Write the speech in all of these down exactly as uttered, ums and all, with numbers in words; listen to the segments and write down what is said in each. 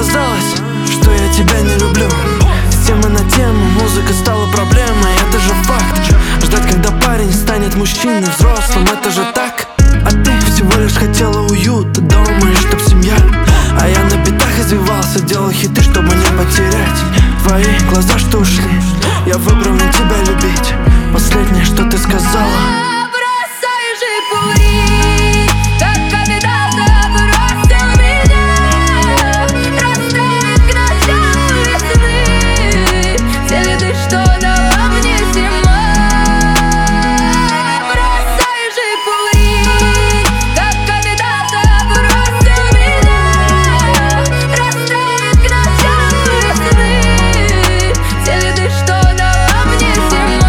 казалось, что я тебя не люблю. С темы на тему музыка стала проблемой, это же факт. Ждать, когда парень станет мужчиной взрослым, это же так. А ты всего лишь хотела уюта дома и чтоб семья. А я на битах извивался, делал хиты, чтобы не потерять твои глаза, что ушли. Я выбрал не тебя любить. Последнее, что ты сказала: бросаешь и курить, как когда-то бросил меня. Растает к началу весны те виды, что дала мне зима. Бросаешь и курить, как когда-то бросил меня. Растает к началу весны те виды, что дала мне зима.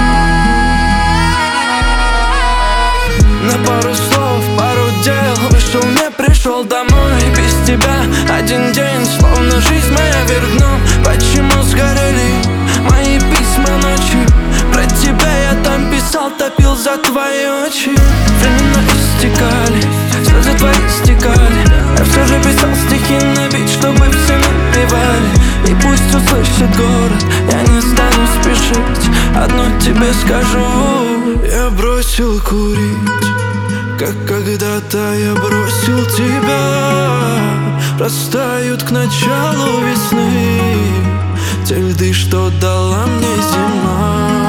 На пару слов, пару дел вышел, не пришел домой. Без тебя один день, словно жизнь моя вверх дном. Почему сгорели мои письма ночью? Про тебя я там писал, топил за твои очи. Времена истекали, слезы твои стекали. Я все же писал стихи на бит, чтобы все напевали. И пусть услышит город, я не стану спешить. Одно тебе скажу: я бросил курить, как когда-то я бросил тебя. Растают к началу весны те льды, что дала мне зима.